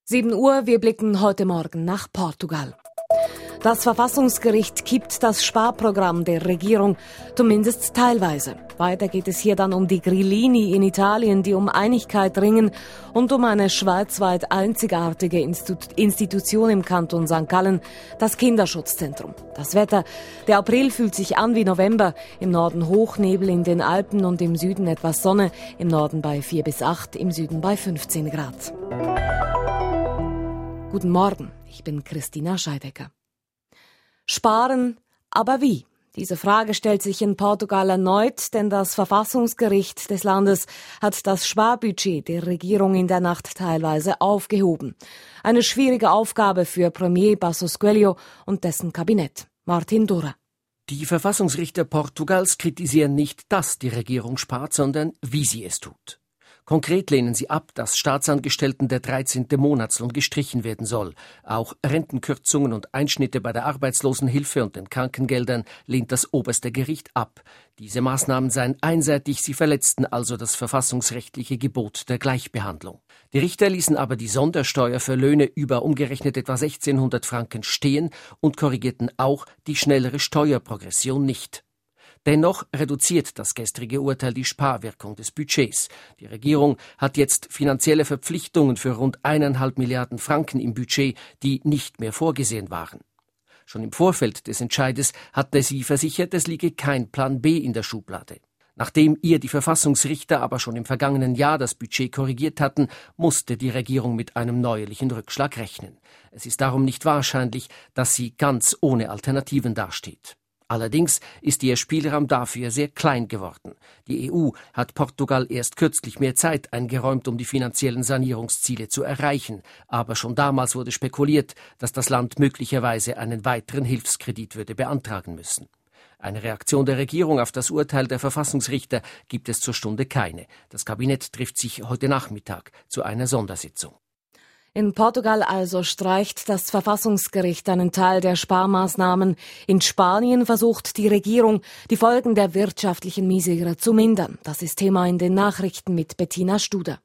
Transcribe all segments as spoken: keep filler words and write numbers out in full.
sieben Uhr, wir blicken heute Morgen nach Portugal. Das Verfassungsgericht kippt das Sparprogramm der Regierung, zumindest teilweise. Weiter geht es hier dann um die Grillini in Italien, die um Einigkeit ringen und um eine schweizweit einzigartige Institution im Kanton Sankt Gallen, das Kinderschutzzentrum. Das Wetter, der April fühlt sich an wie November, im Norden Hochnebel in den Alpen und im Süden etwas Sonne, im Norden bei vier bis acht, im Süden bei fünfzehn Grad. Guten Morgen, ich bin Christina Scheidecker. Sparen, aber wie? Diese Frage stellt sich in Portugal erneut, denn das Verfassungsgericht des Landes hat das Sparbudget der Regierung in der Nacht teilweise aufgehoben. Eine schwierige Aufgabe für Premier Passos Coelho und dessen Kabinett. Martin Dora. Die Verfassungsrichter Portugals kritisieren nicht, dass die Regierung spart, sondern wie sie es tut. Konkret lehnen sie ab, dass Staatsangestellten der dreizehnte Monatslohn gestrichen werden soll. Auch Rentenkürzungen und Einschnitte bei der Arbeitslosenhilfe und den Krankengeldern lehnt das oberste Gericht ab. Diese Maßnahmen seien einseitig, sie verletzten also das verfassungsrechtliche Gebot der Gleichbehandlung. Die Richter ließen aber die Sondersteuer für Löhne über umgerechnet etwa sechzehnhundert Franken stehen und korrigierten auch die schnellere Steuerprogression nicht. Dennoch reduziert das gestrige Urteil die Sparwirkung des Budgets. Die Regierung hat jetzt finanzielle Verpflichtungen für rund eineinhalb Milliarden Franken im Budget, die nicht mehr vorgesehen waren. Schon im Vorfeld des Entscheides hatte sie versichert, es liege kein Plan B in der Schublade. Nachdem ihr die Verfassungsrichter aber schon im vergangenen Jahr das Budget korrigiert hatten, musste die Regierung mit einem neuerlichen Rückschlag rechnen. Es ist darum nicht wahrscheinlich, dass sie ganz ohne Alternativen dasteht. Allerdings ist ihr Spielraum dafür sehr klein geworden. Die E U hat Portugal erst kürzlich mehr Zeit eingeräumt, um die finanziellen Sanierungsziele zu erreichen. Aber schon damals wurde spekuliert, dass das Land möglicherweise einen weiteren Hilfskredit würde beantragen müssen. Eine Reaktion der Regierung auf das Urteil der Verfassungsrichter gibt es zur Stunde keine. Das Kabinett trifft sich heute Nachmittag zu einer Sondersitzung. In Portugal also streicht das Verfassungsgericht einen Teil der Sparmaßnahmen. In Spanien versucht die Regierung, die Folgen der wirtschaftlichen Misere zu mindern. Das ist Thema in den Nachrichten mit Bettina Studer.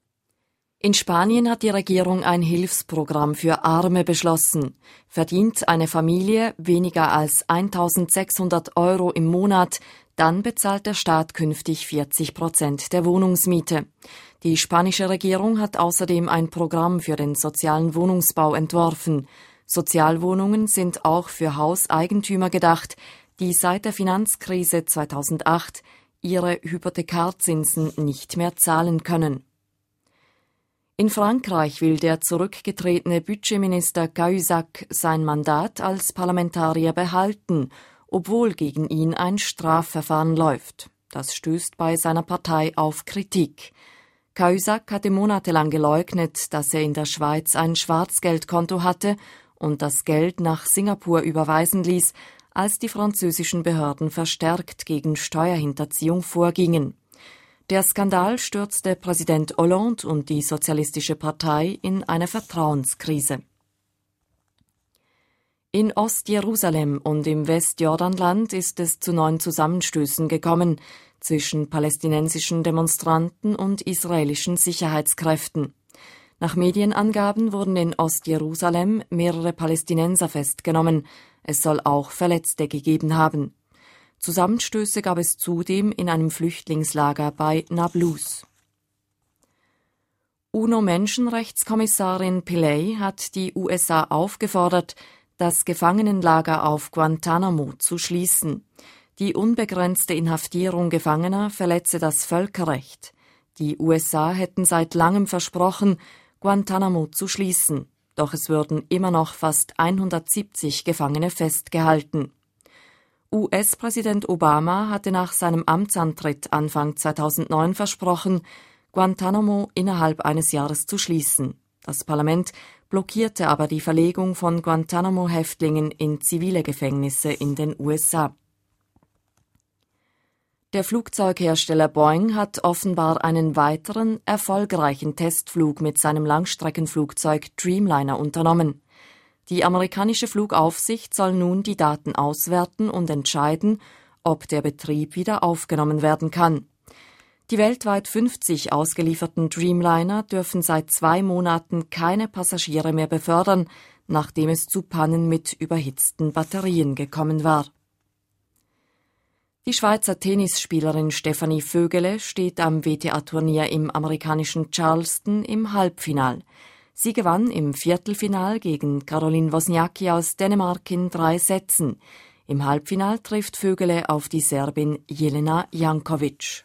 In Spanien hat die Regierung ein Hilfsprogramm für Arme beschlossen. Verdient eine Familie weniger als eintausendsechshundert Euro im Monat, dann bezahlt der Staat künftig vierzig Prozent der Wohnungsmiete. Die spanische Regierung hat außerdem ein Programm für den sozialen Wohnungsbau entworfen. Sozialwohnungen sind auch für Hauseigentümer gedacht, die seit der Finanzkrise zweitausendacht ihre Hypothekarzinsen nicht mehr zahlen können. In Frankreich will der zurückgetretene Budgetminister Cahuzac sein Mandat als Parlamentarier behalten, obwohl gegen ihn ein Strafverfahren läuft. Das stößt bei seiner Partei auf Kritik. Cahuzac hatte monatelang geleugnet, dass er in der Schweiz ein Schwarzgeldkonto hatte und das Geld nach Singapur überweisen ließ, als die französischen Behörden verstärkt gegen Steuerhinterziehung vorgingen. Der Skandal stürzte Präsident Hollande und die Sozialistische Partei in eine Vertrauenskrise. In Ostjerusalem und im Westjordanland ist es zu neuen Zusammenstößen gekommen zwischen palästinensischen Demonstranten und israelischen Sicherheitskräften. Nach Medienangaben wurden in Ostjerusalem mehrere Palästinenser festgenommen. Es soll auch Verletzte gegeben haben. Zusammenstöße gab es zudem in einem Flüchtlingslager bei Nablus. UNO-Menschenrechtskommissarin Pillay hat die U S A aufgefordert, das Gefangenenlager auf Guantanamo zu schließen. Die unbegrenzte Inhaftierung Gefangener verletze das Völkerrecht. Die U S A hätten seit langem versprochen, Guantanamo zu schließen. Doch es würden immer noch fast hundertsiebzig Gefangene festgehalten. U S-Präsident Obama hatte nach seinem Amtsantritt Anfang zweitausendneun versprochen, Guantanamo innerhalb eines Jahres zu schließen. Das Parlament blockierte aber die Verlegung von Guantanamo-Häftlingen in zivile Gefängnisse in den U S A. Der Flugzeughersteller Boeing hat offenbar einen weiteren erfolgreichen Testflug mit seinem Langstreckenflugzeug Dreamliner unternommen. Die amerikanische Flugaufsicht soll nun die Daten auswerten und entscheiden, ob der Betrieb wieder aufgenommen werden kann. Die weltweit fünfzig ausgelieferten Dreamliner dürfen seit zwei Monaten keine Passagiere mehr befördern, nachdem es zu Pannen mit überhitzten Batterien gekommen war. Die Schweizer Tennisspielerin Stefanie Vögele steht am W T A-Turnier im amerikanischen Charleston im Halbfinal. Sie gewann im Viertelfinal gegen Caroline Wozniacki aus Dänemark in drei Sätzen. Im Halbfinal trifft Vögele auf die Serbin Jelena Jankovic.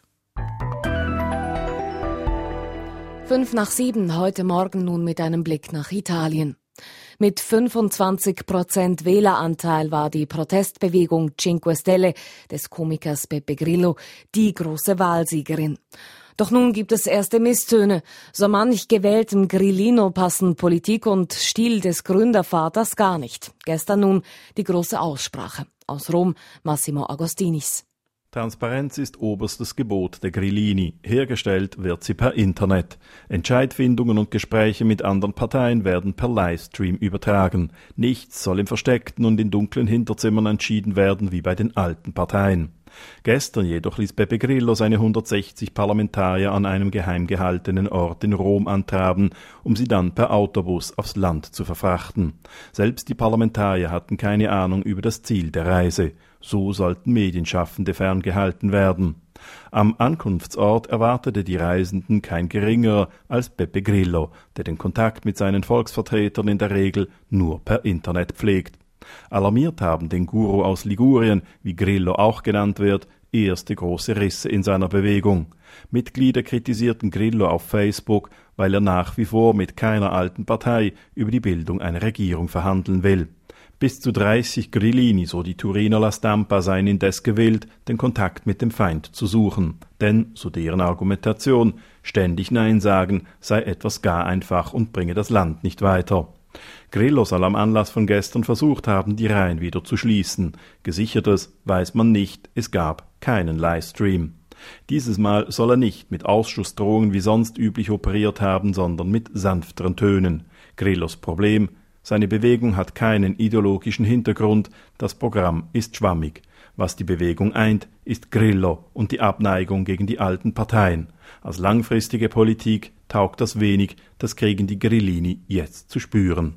Fünf nach sieben heute Morgen nun mit einem Blick nach Italien. Mit fünfundzwanzig Prozent Wähleranteil war die Protestbewegung Cinque Stelle des Komikers Beppe Grillo die große Wahlsiegerin. Doch nun gibt es erste Misstöne. So manch gewählten Grillino passen Politik und Stil des Gründervaters gar nicht. Gestern nun die große Aussprache. Aus Rom Massimo Agostinis. Transparenz ist oberstes Gebot der Grillini. Hergestellt wird sie per Internet. Entscheidfindungen und Gespräche mit anderen Parteien werden per Livestream übertragen. Nichts soll im versteckten und in dunklen Hinterzimmern entschieden werden wie bei den alten Parteien. Gestern jedoch ließ Beppe Grillo seine hundertsechzig Parlamentarier an einem geheim gehaltenen Ort in Rom antraben, um sie dann per Autobus aufs Land zu verfrachten. Selbst die Parlamentarier hatten keine Ahnung über das Ziel der Reise. So sollten Medienschaffende ferngehalten werden. Am Ankunftsort erwartete die Reisenden kein geringerer als Beppe Grillo, der den Kontakt mit seinen Volksvertretern in der Regel nur per Internet pflegt. Alarmiert haben den Guru aus Ligurien, wie Grillo auch genannt wird, erste große Risse in seiner Bewegung. Mitglieder kritisierten Grillo auf Facebook, weil er nach wie vor mit keiner alten Partei über die Bildung einer Regierung verhandeln will. Bis zu dreißig Grillini, so die Turiner La Stampa, seien indes gewillt, den Kontakt mit dem Feind zu suchen. Denn, so deren Argumentation, ständig Nein sagen sei etwas gar einfach und bringe das Land nicht weiter. Grillo soll am Anlass von gestern versucht haben, die Reihen wieder zu schließen. Gesichertes weiß man nicht, es gab keinen Livestream. Dieses Mal soll er nicht mit Ausschussdrohungen wie sonst üblich operiert haben, sondern mit sanfteren Tönen. Grillos Problem: seine Bewegung hat keinen ideologischen Hintergrund, das Programm ist schwammig. Was die Bewegung eint, ist Grillo und die Abneigung gegen die alten Parteien. Als langfristige Politik taugt das wenig, das kriegen die Grillini jetzt zu spüren.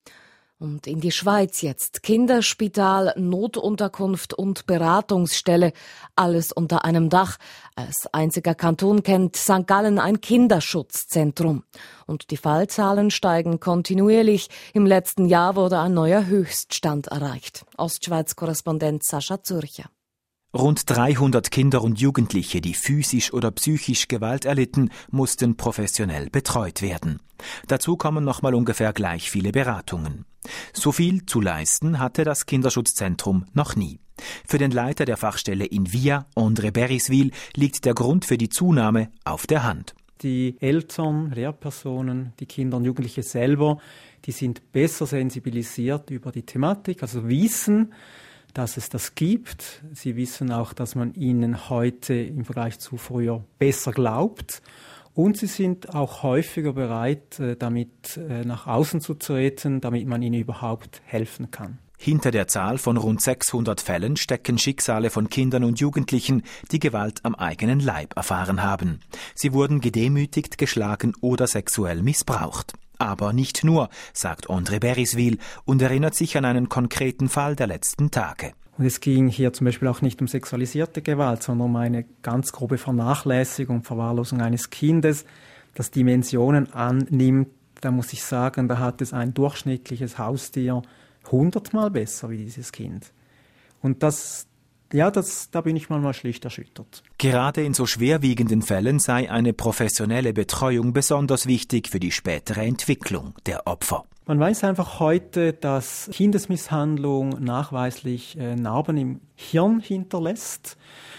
Und in die Schweiz jetzt. Kinderspital, Notunterkunft und Beratungsstelle. Alles unter einem Dach. Als einziger Kanton kennt Sankt Gallen ein Kinderschutzzentrum. Und die Fallzahlen steigen kontinuierlich. Im letzten Jahr wurde ein neuer Höchststand erreicht. Ostschweiz-Korrespondent Sascha Zürcher. Rund dreihundert Kinder und Jugendliche, die physisch oder psychisch Gewalt erlitten, mussten professionell betreut werden. Dazu kommen nochmal ungefähr gleich viele Beratungen. So viel zu leisten hatte das Kinderschutzzentrum noch nie. Für den Leiter der Fachstelle in Via, André Beriswil, liegt der Grund für die Zunahme auf der Hand. Die Eltern, Lehrpersonen, die Kinder und Jugendliche selber, die sind besser sensibilisiert über die Thematik, also wissen, dass es das gibt. Sie wissen auch, dass man ihnen heute im Vergleich zu früher besser glaubt. Und sie sind auch häufiger bereit, damit nach außen zu treten, damit man ihnen überhaupt helfen kann. Hinter der Zahl von rund sechshundert Fällen stecken Schicksale von Kindern und Jugendlichen, die Gewalt am eigenen Leib erfahren haben. Sie wurden gedemütigt, geschlagen oder sexuell missbraucht. Aber nicht nur, sagt André Beriswil und erinnert sich an einen konkreten Fall der letzten Tage. Und es ging hier zum Beispiel auch nicht um sexualisierte Gewalt, sondern um eine ganz grobe Vernachlässigung, Verwahrlosung eines Kindes, das Dimensionen annimmt. Da muss ich sagen, da hat es ein durchschnittliches Haustier hundertmal besser wie dieses Kind. Und das Ja, das, da bin ich manchmal schlicht erschüttert. Gerade in so schwerwiegenden Fällen sei eine professionelle Betreuung besonders wichtig für die spätere Entwicklung der Opfer. Man weiß einfach heute, dass Kindesmisshandlung nachweislich äh, Narben im Hirn hinterlässt.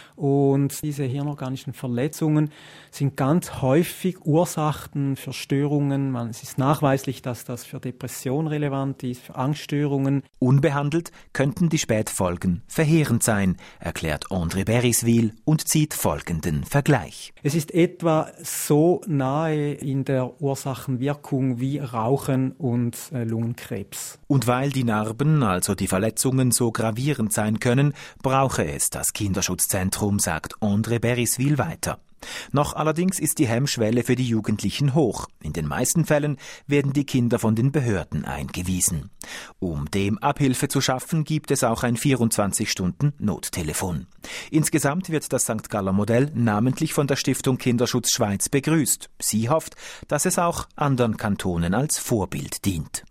Und diese hirnorganischen Verletzungen sind ganz häufig Ursachen für Störungen. Man, es ist nachweislich, dass das für Depression relevant ist, für Angststörungen. Unbehandelt könnten die Spätfolgen verheerend sein, erklärt André Beriswil und zieht folgenden Vergleich. Es ist etwa so nahe in der Ursachenwirkung wie Rauchen und äh, Lungenkrebs. Und weil die Narben, also die Verletzungen, so gravierend sein können, brauche es das Kinderschutzzentrum, sagt André Beriswil weiter. Noch allerdings ist die Hemmschwelle für die Jugendlichen hoch. In den meisten Fällen werden die Kinder von den Behörden eingewiesen. Um dem Abhilfe zu schaffen, gibt es auch ein vierundzwanzig-Stunden-Nottelefon. Insgesamt wird das Sankt Galler Modell namentlich von der Stiftung Kinderschutz Schweiz begrüßt. Sie hofft, dass es auch anderen Kantonen als Vorbild dient.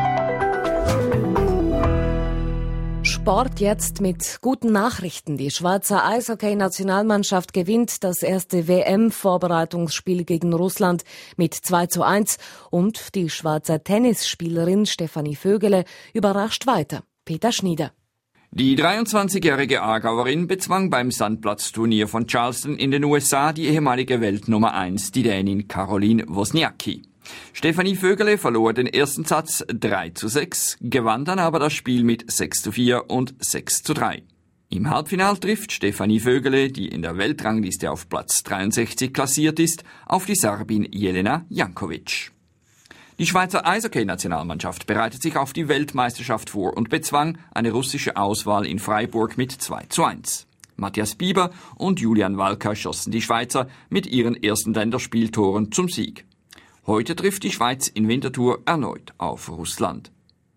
Sport jetzt mit guten Nachrichten. Die Schweizer Eishockey-Nationalmannschaft gewinnt das erste W M-Vorbereitungsspiel gegen Russland mit zwei zu eins und die Schweizer Tennisspielerin Stefanie Vögele überrascht weiter. Peter Schnieder. Die dreiundzwanzigjährige Aargauerin bezwang beim Sandplatzturnier von Charleston in den U S A die ehemalige Weltnummer eins, die Dänin Caroline Wozniacki. Stefanie Vögele verlor den ersten Satz drei zu sechs, gewann dann aber das Spiel mit sechs zu vier und sechs zu drei. Im Halbfinale trifft Stefanie Vögele, die in der Weltrangliste auf Platz dreiundsechzig klassiert ist, auf die Serbin Jelena Jankovic. Die Schweizer Eishockey-Nationalmannschaft bereitet sich auf die Weltmeisterschaft vor und bezwang eine russische Auswahl in Freiburg mit zwei zu eins. Matthias Bieber und Julian Walker schossen die Schweizer mit ihren ersten Länderspieltoren zum Sieg. Heute trifft die Schweiz in Winterthur erneut auf Russland.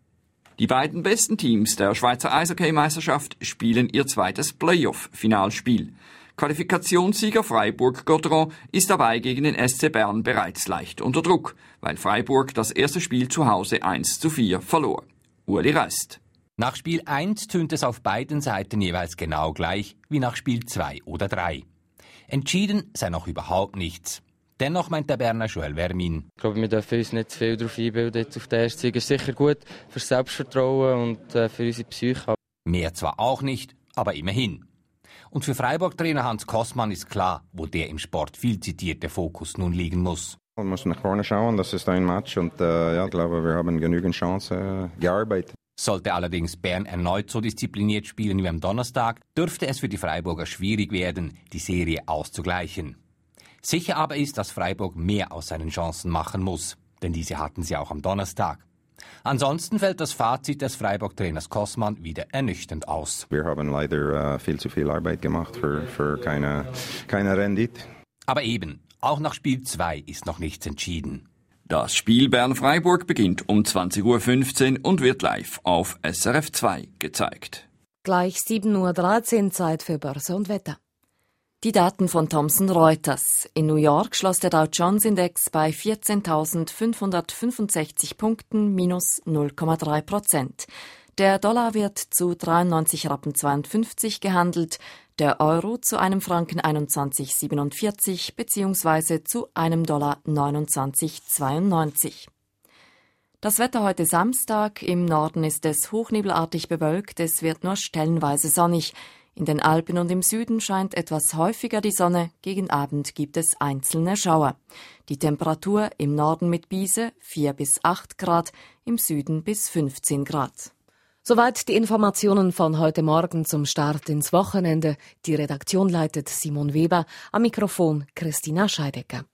Die beiden besten Teams der Schweizer Eishockey-Meisterschaft spielen ihr zweites Playoff-Finalspiel. Qualifikationssieger Freiburg-Gotteron ist dabei gegen den S C Bern bereits leicht unter Druck, weil Freiburg das erste Spiel zu Hause eins zu vier verlor. Uli Reist. Nach Spiel eins tönt es auf beiden Seiten jeweils genau gleich wie nach Spiel zwei oder drei. Entschieden sei noch überhaupt nichts. Dennoch meint der Berner Joel Vermin. Ich glaube, wir dürfen uns nicht zu viel darauf einbilden. Jetzt auf den ersten Sieg ist sicher gut für das Selbstvertrauen und äh, für unsere Psyche. Mehr zwar auch nicht, aber immerhin. Und für Freiburg-Trainer Hans Kossmann ist klar, wo der im Sport viel zitierte Fokus nun liegen muss. Man muss nach vorne schauen, das ist ein Match und äh, ja, ich glaube, wir haben genügend Chancen äh, gearbeitet. Sollte allerdings Bern erneut so diszipliniert spielen wie am Donnerstag, dürfte es für die Freiburger schwierig werden, die Serie auszugleichen. Sicher aber ist, dass Freiburg mehr aus seinen Chancen machen muss, denn diese hatten sie auch am Donnerstag. Ansonsten fällt das Fazit des Freiburg-Trainers Kossmann wieder ernüchternd aus. Wir haben leider uh, viel zu viel Arbeit gemacht für, für keine, keine Rendite. Aber eben, auch nach Spiel zwei ist noch nichts entschieden. Das Spiel Bern-Freiburg beginnt um zwanzig Uhr fünfzehn und wird live auf S R F zwei gezeigt. Gleich sieben Uhr dreizehn, Zeit für Börse und Wetter. Die Daten von Thomson Reuters. In New York schloss der Dow Jones Index bei vierzehntausendfünfhundertfünfundsechzig Punkten minus null Komma drei Prozent. Der Dollar wird zu dreiundneunzig Rappen zweiundfünfzig gehandelt, der Euro zu einem Franken einundzwanzig siebenundvierzig bzw. zu einem Dollar neunundzwanzig zweiundneunzig. Das Wetter heute Samstag. Im Norden ist es hochnebelartig bewölkt, es wird nur stellenweise sonnig. In den Alpen und im Süden scheint etwas häufiger die Sonne, gegen Abend gibt es einzelne Schauer. Die Temperatur im Norden mit Biese vier bis acht Grad, im Süden bis fünfzehn Grad. Soweit die Informationen von heute Morgen zum Start ins Wochenende. Die Redaktion leitet Simon Weber, am Mikrofon Christina Scheidecker.